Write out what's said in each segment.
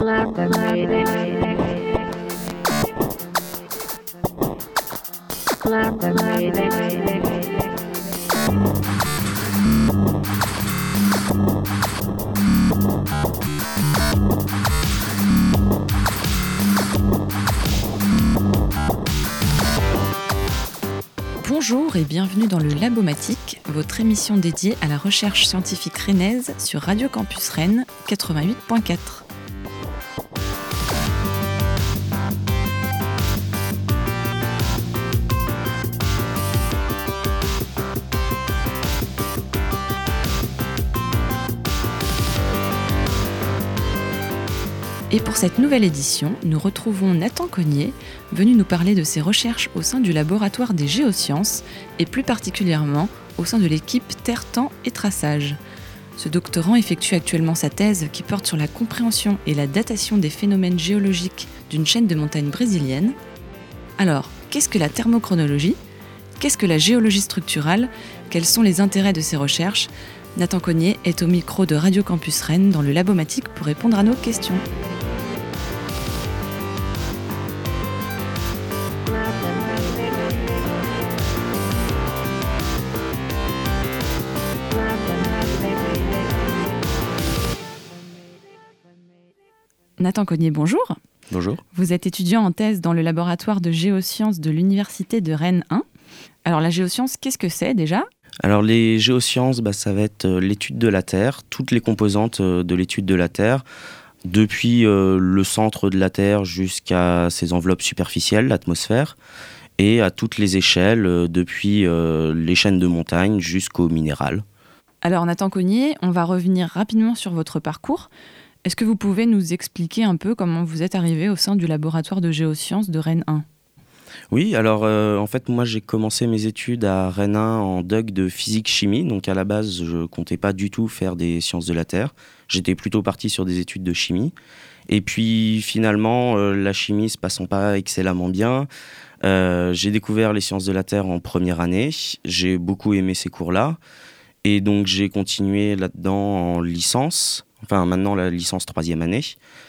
Bonjour et bienvenue dans le Labomatique, votre émission dédiée à la recherche scientifique rennaise sur Radio Campus Rennes 88.4. Et pour cette nouvelle édition, nous retrouvons Nathan Cognier, venu nous parler de ses recherches au sein du laboratoire des géosciences et plus particulièrement au sein de l'équipe Terre, Temps et Traçage. Ce doctorant effectue actuellement sa thèse qui porte sur la compréhension et la datation des phénomènes géologiques d'une chaîne de montagnes brésilienne. Alors, qu'est-ce que la thermochronologie ? Qu'est-ce que la géologie structurale ? Quels sont les intérêts de ces recherches ? Nathan Cognier est au micro de Radio Campus Rennes dans le Labomatique pour répondre à nos questions. Nathan Cognier, bonjour. Bonjour. Vous êtes étudiant en thèse dans le laboratoire de géosciences de l'Université de Rennes 1. Alors la géoscience, qu'est-ce que c'est déjà ? Alors les géosciences, ça va être l'étude de la Terre, toutes les composantes de l'étude de la Terre, depuis le centre de la Terre jusqu'à ses enveloppes superficielles, l'atmosphère, et à toutes les échelles, depuis les chaînes de montagnes jusqu'au minéral. Alors Nathan Cognier, on va revenir rapidement sur votre parcours. Est-ce que vous pouvez nous expliquer un peu comment vous êtes arrivé au sein du laboratoire de géosciences de Rennes 1 ? Oui, alors en fait, moi j'ai commencé mes études à Rennes 1 en doc de physique-chimie. Donc à la base, je comptais pas du tout faire des sciences de la Terre. J'étais plutôt parti sur des études de chimie. Et puis finalement, la chimie se passant pas excellemment bien, j'ai découvert les sciences de la Terre en première année. J'ai beaucoup aimé ces cours-là. Et donc j'ai continué là-dedans en licence. Enfin maintenant la licence 3e année.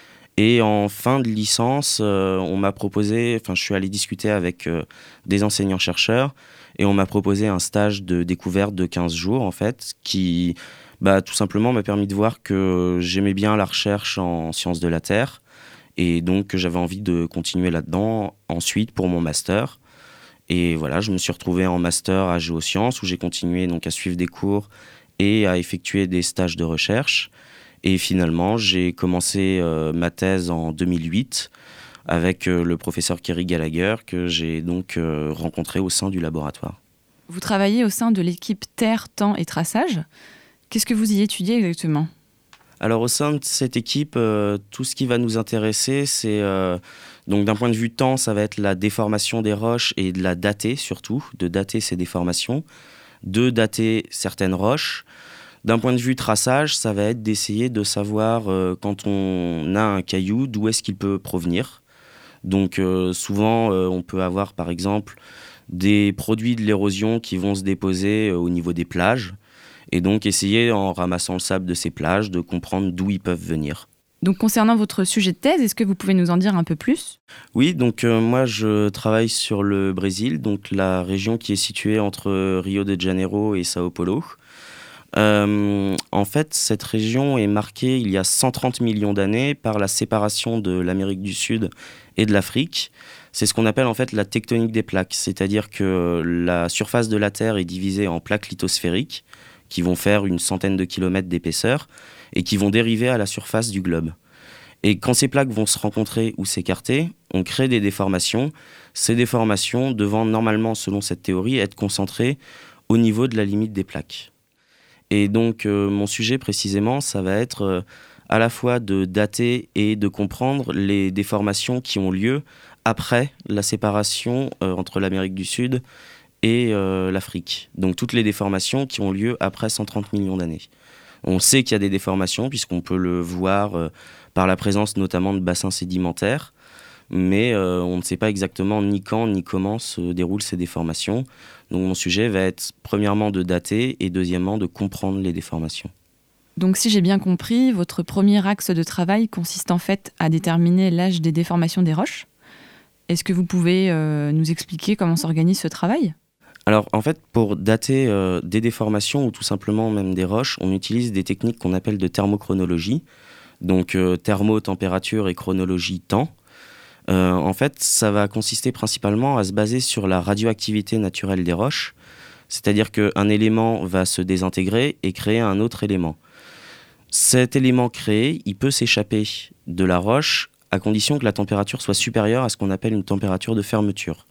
Et en fin de licence, on m'a proposé, je suis allé discuter avec des enseignants-chercheurs et on m'a proposé un stage de découverte de 15 jours en fait, qui tout simplement m'a permis de voir que j'aimais bien la recherche en sciences de la Terre et donc que j'avais envie de continuer là-dedans ensuite pour mon master. Et voilà, je me suis retrouvé en master à géosciences où j'ai continué donc à suivre des cours et à effectuer des stages de recherche. Et finalement, j'ai commencé ma thèse en 2008 avec le professeur Kerry Gallagher que j'ai donc rencontré au sein du laboratoire. Vous travaillez au sein de l'équipe Terre, Temps et Traçage. Qu'est-ce que vous y étudiez exactement ? Alors au sein de cette équipe, tout ce qui va nous intéresser, c'est donc d'un point de vue temps, ça va être la déformation des roches et de la dater surtout, de dater ces déformations, de dater certaines roches. D'un point de vue traçage, ça va être d'essayer de savoir quand on a un caillou, d'où est-ce qu'il peut provenir. Donc souvent, on peut avoir par exemple des produits de l'érosion qui vont se déposer au niveau des plages. Et donc essayer, en ramassant le sable de ces plages, de comprendre d'où ils peuvent venir. Donc concernant votre sujet de thèse, est-ce que vous pouvez nous en dire un peu plus ? Oui, donc moi je travaille sur le Brésil, donc la région qui est située entre Rio de Janeiro et Sao Paulo. En fait, cette région est marquée il y a 130 millions d'années par la séparation de l'Amérique du Sud et de l'Afrique. C'est ce qu'on appelle en fait la tectonique des plaques, c'est-à-dire que la surface de la Terre est divisée en plaques lithosphériques qui vont faire une centaine de kilomètres d'épaisseur et qui vont dériver à la surface du globe. Et quand ces plaques vont se rencontrer ou s'écarter, on crée des déformations. Ces déformations devant normalement, selon cette théorie, être concentrées au niveau de la limite des plaques. Et donc, mon sujet précisément, ça va être à la fois de dater et de comprendre les déformations qui ont lieu après la séparation entre l'Amérique du Sud et l'Afrique. Donc, toutes les déformations qui ont lieu après 130 millions d'années. On sait qu'il y a des déformations, puisqu'on peut le voir par la présence notamment de bassins sédimentaires, mais on ne sait pas exactement ni quand ni comment se déroulent ces déformations. Donc mon sujet va être premièrement de dater et deuxièmement de comprendre les déformations. Donc si j'ai bien compris, votre premier axe de travail consiste en fait à déterminer l'âge des déformations des roches. Est-ce que vous pouvez nous expliquer comment s'organise ce travail ? Alors en fait, pour dater des déformations ou tout simplement même des roches, on utilise des techniques qu'on appelle de thermochronologie. Donc thermo, température et chronologie, temps. En fait, ça va consister principalement à se baser sur la radioactivité naturelle des roches. C'est-à-dire qu'un élément va se désintégrer et créer un autre élément. Cet élément créé, il peut s'échapper de la roche à condition que la température soit supérieure à ce qu'on appelle une température de fermeture.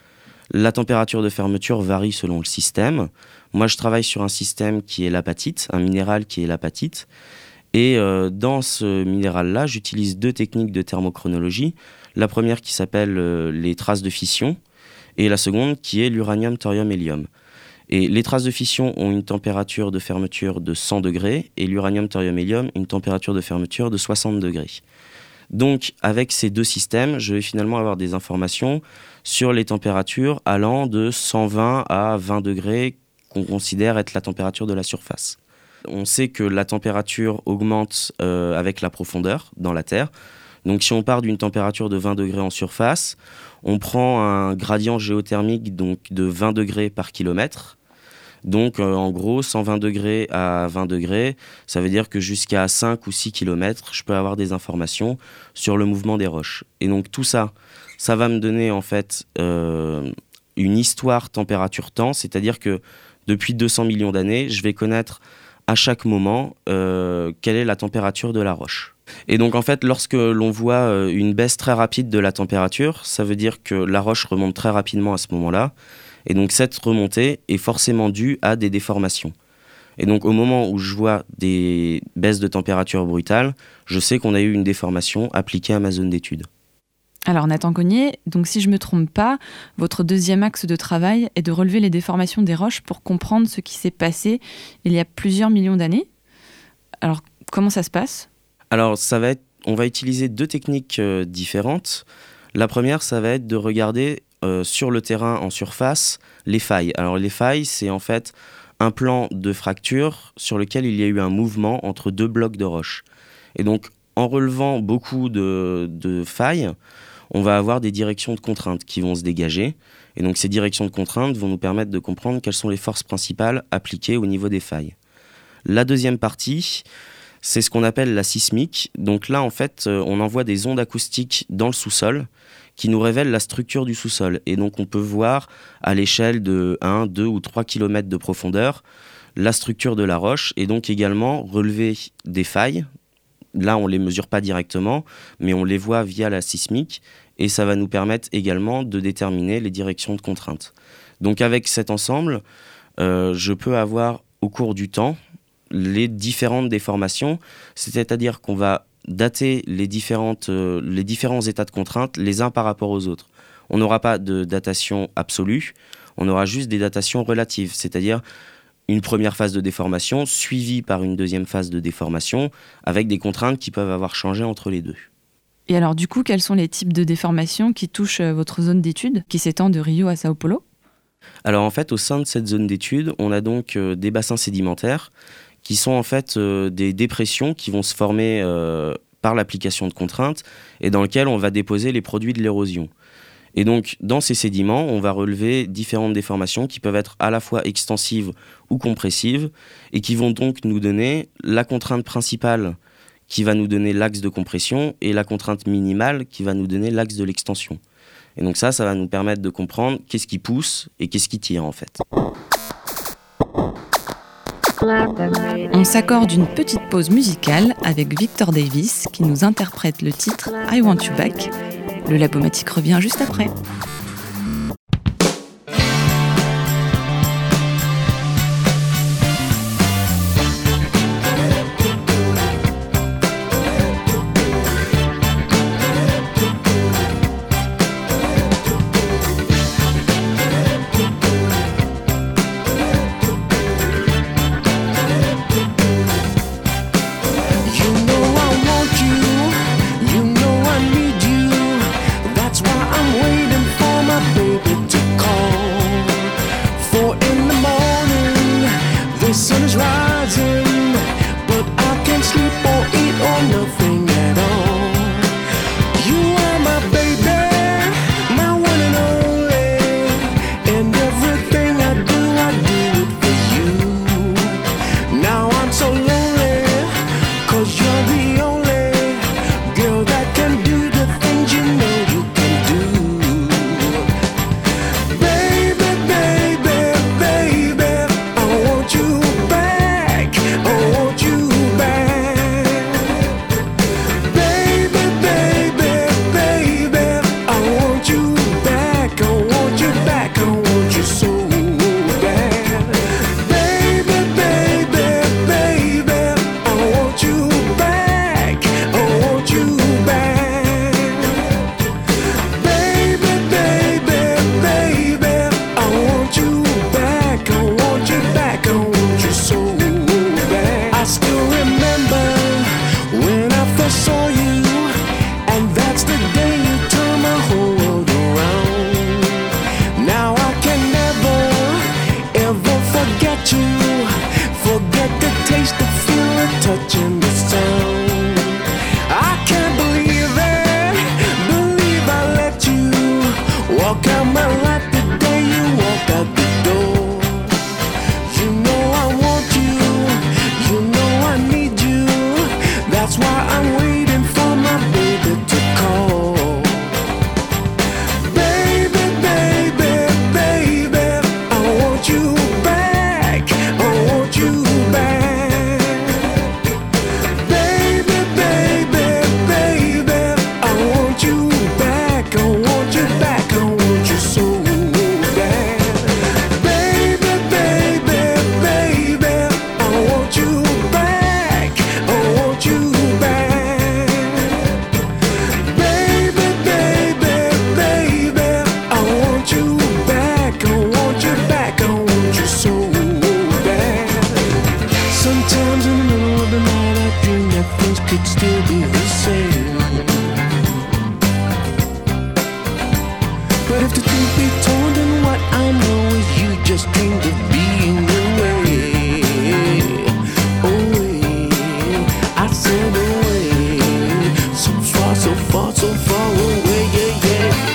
La température de fermeture varie selon le système. Moi, je travaille sur un système qui est l'apatite, un minéral qui est l'apatite. Et dans ce minéral-là, j'utilise 2 techniques de thermochronologie. La première qui s'appelle les traces de fission et la seconde qui est l'uranium, thorium, hélium. Et les traces de fission ont une température de fermeture de 100 degrés et l'uranium, thorium, hélium une température de fermeture de 60 degrés. Donc, avec ces 2 systèmes, je vais finalement avoir des informations sur les températures allant de 120 à 20 degrés qu'on considère être la température de la surface. On sait que la température augmente avec la profondeur dans la Terre. Donc, si on part d'une température de 20 degrés en surface, on prend un gradient géothermique donc, de 20 degrés par kilomètre. Donc, en gros, 120 degrés à 20 degrés, ça veut dire que jusqu'à 5 ou 6 kilomètres, je peux avoir des informations sur le mouvement des roches. Et donc, tout ça, ça va me donner en fait une histoire température-temps, c'est-à-dire que depuis 200 millions d'années, je vais connaître à chaque moment quelle est la température de la roche. Et donc, en fait, lorsque l'on voit une baisse très rapide de la température, ça veut dire que la roche remonte très rapidement à ce moment-là. Et donc cette remontée est forcément due à des déformations. Et donc au moment où je vois des baisses de température brutales, je sais qu'on a eu une déformation appliquée à ma zone d'étude. Alors Nathan Cogniet, donc si je ne me trompe pas, votre deuxième axe de travail est de relever les déformations des roches pour comprendre ce qui s'est passé il y a plusieurs millions d'années. Alors comment ça se passe ? Alors on va utiliser 2 techniques différentes. La première, ça va être de regarder sur le terrain en surface les failles. Alors les failles, c'est en fait un plan de fracture sur lequel il y a eu un mouvement entre 2 blocs de roche. Et donc en relevant beaucoup de failles, on va avoir des directions de contrainte qui vont se dégager. Et donc ces directions de contrainte vont nous permettre de comprendre quelles sont les forces principales appliquées au niveau des failles. La deuxième partie, c'est ce qu'on appelle la sismique. Donc là, en fait, on envoie des ondes acoustiques dans le sous-sol qui nous révèlent la structure du sous-sol. Et donc, on peut voir à l'échelle de 1, 2 ou 3 km de profondeur la structure de la roche et donc également relever des failles. Là, on ne les mesure pas directement, mais on les voit via la sismique et ça va nous permettre également de déterminer les directions de contrainte. Donc, avec cet ensemble, je peux avoir au cours du temps les différentes déformations, c'est-à-dire qu'on va dater les différents états de contrainte les uns par rapport aux autres. On n'aura pas de datation absolue, on aura juste des datations relatives, c'est-à-dire une première phase de déformation suivie par une deuxième phase de déformation avec des contraintes qui peuvent avoir changé entre les deux. Et alors du coup, quels sont les types de déformations qui touchent votre zone d'étude, qui s'étend de Rio à Sao Paulo ? Alors en fait, au sein de cette zone d'étude, on a donc des bassins sédimentaires qui sont en fait des dépressions qui vont se former par l'application de contraintes et dans lesquelles on va déposer les produits de l'érosion. Et donc, dans ces sédiments, on va relever différentes déformations qui peuvent être à la fois extensives ou compressives et qui vont donc nous donner la contrainte principale qui va nous donner l'axe de compression et la contrainte minimale qui va nous donner l'axe de l'extension. Et donc ça va nous permettre de comprendre qu'est-ce qui pousse et qu'est-ce qui tire en fait. On s'accorde une petite pause musicale avec Victor Davis qui nous interprète le titre I Want You Back. Le Labomatique revient juste après. Waiting for could still be the same. But if the truth be told, then what I know is you just dreamed of being away. Away, I said away. So far, so far, so far away, yeah, yeah.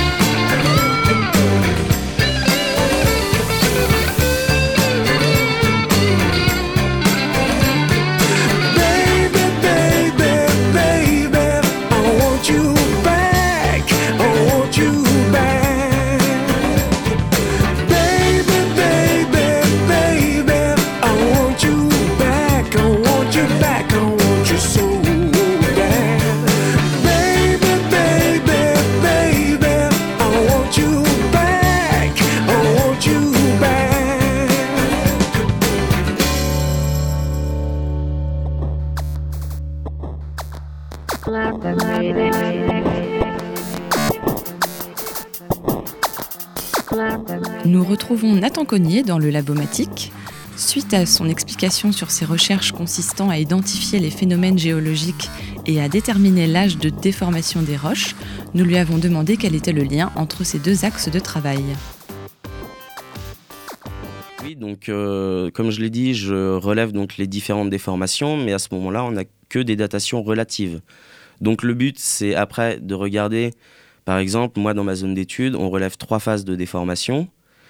Nous retrouvons Nathan Cognier dans le Labomatique. Suite à son explication sur ses recherches consistant à identifier les phénomènes géologiques et à déterminer l'âge de déformation des roches, nous lui avons demandé quel était le lien entre ces deux axes de travail. Oui, donc comme je l'ai dit, je relève donc les différentes déformations, mais à ce moment-là, on n'a que des datations relatives. Donc le but, c'est après de regarder, par exemple, moi dans ma zone d'étude, on relève 3 phases de déformation,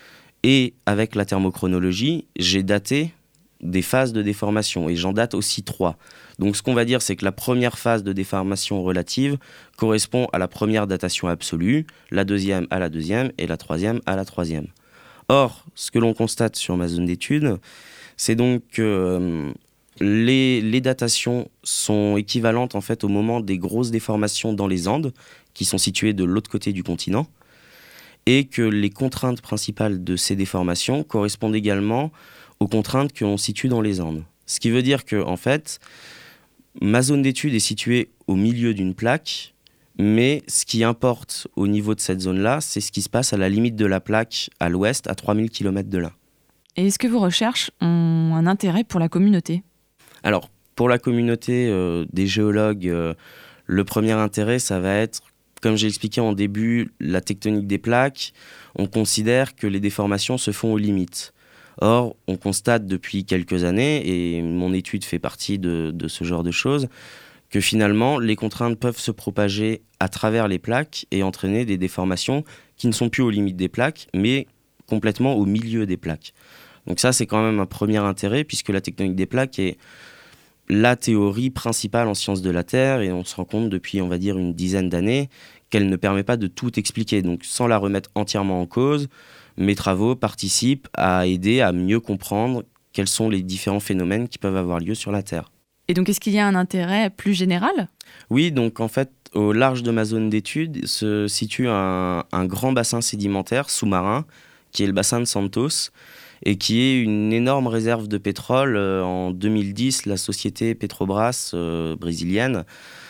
et avec la thermochronologie, j'ai daté des phases de déformation, et j'en date aussi 3. Donc ce qu'on va dire, c'est que la première phase de déformation relative correspond à la première datation absolue, la deuxième à la deuxième, et la troisième à la troisième. Or, ce que l'on constate sur ma zone d'étude, c'est donc que les datations sont équivalentes en fait au moment des grosses déformations dans les Andes, qui sont situées de l'autre côté du continent, et que les contraintes principales de ces déformations correspondent également aux contraintes que l'on situe dans les Andes. Ce qui veut dire que, en fait, ma zone d'étude est située au milieu d'une plaque, mais ce qui importe au niveau de cette zone-là, c'est ce qui se passe à la limite de la plaque à l'ouest, à 3000 km de là. Et est-ce que vos recherches ont un intérêt pour la communauté ? Alors, pour la communauté des géologues, le premier intérêt, ça va être, comme j'ai expliqué en début, la tectonique des plaques. On considère que les déformations se font aux limites. Or, on constate depuis quelques années, et mon étude fait partie de ce genre de choses, que finalement, les contraintes peuvent se propager à travers les plaques et entraîner des déformations qui ne sont plus aux limites des plaques, mais complètement au milieu des plaques. Donc ça, c'est quand même un premier intérêt, puisque la tectonique des plaques est la théorie principale en sciences de la Terre, et on se rend compte depuis, on va dire, une dizaine d'années, qu'elle ne permet pas de tout expliquer. Donc sans la remettre entièrement en cause, mes travaux participent à aider à mieux comprendre quels sont les différents phénomènes qui peuvent avoir lieu sur la Terre. Et donc, est-ce qu'il y a un intérêt plus général ? Oui, donc en fait, au large de ma zone d'étude se situe un grand bassin sédimentaire sous-marin, qui est le bassin de Santos, et qui est une énorme réserve de pétrole. En 2010, la société Petrobras brésilienne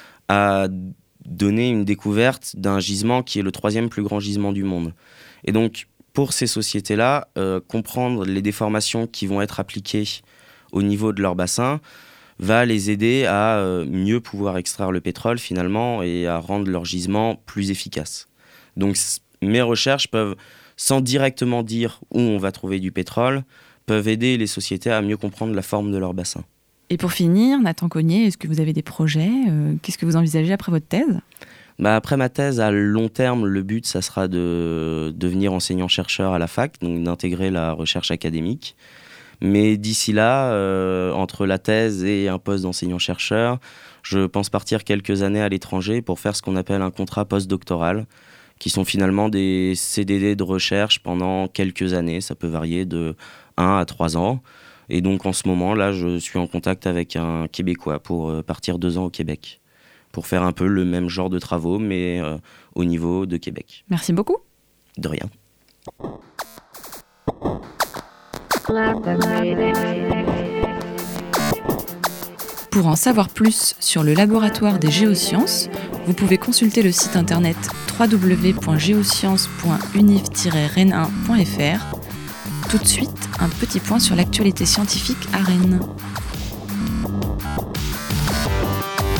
a donné une découverte d'un gisement qui est le 3e plus grand gisement du monde. Et donc, pour ces sociétés-là, comprendre les déformations qui vont être appliquées au niveau de leur bassin va les aider à mieux pouvoir extraire le pétrole finalement et à rendre leur gisement plus efficace. Donc mes recherches peuvent, sans directement dire où on va trouver du pétrole, peuvent aider les sociétés à mieux comprendre la forme de leur bassin. Et pour finir, Nathan Cognier, est-ce que vous avez des projets ? Qu'est-ce que vous envisagez après votre thèse ? Après ma thèse, à long terme, le but, ça sera de devenir enseignant-chercheur à la fac, donc d'intégrer la recherche académique. Mais d'ici là, entre la thèse et un poste d'enseignant-chercheur, je pense partir quelques années à l'étranger pour faire ce qu'on appelle un contrat postdoctoral, qui sont finalement des CDD de recherche pendant quelques années. Ça peut varier de 1 à 3 ans. Et donc en ce moment, là, je suis en contact avec un Québécois pour partir 2 ans au Québec, pour faire un peu le même genre de travaux, mais au niveau de Québec. Merci beaucoup. De rien. Pour en savoir plus sur le laboratoire des géosciences, vous pouvez consulter le site internet www.geosciences.univ-rennes1.fr. Tout de suite, un petit point sur l'actualité scientifique à Rennes.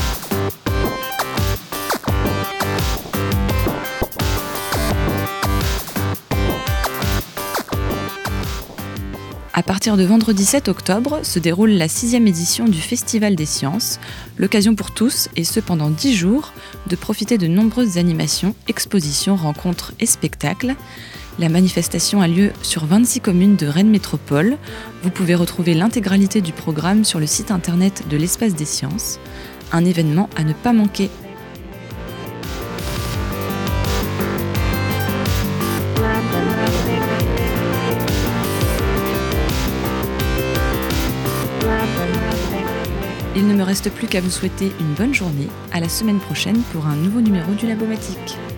À partir de vendredi 7 octobre se déroule la 6e édition du Festival des Sciences, l'occasion pour tous, et ce pendant 10 jours, de profiter de nombreuses animations, expositions, rencontres et spectacles. La manifestation a lieu sur 26 communes de Rennes Métropole. Vous pouvez retrouver l'intégralité du programme sur le site internet de l'Espace des Sciences. Un événement à ne pas manquer. Il ne me reste plus qu'à vous souhaiter une bonne journée. À la semaine prochaine pour un nouveau numéro du Labomatique.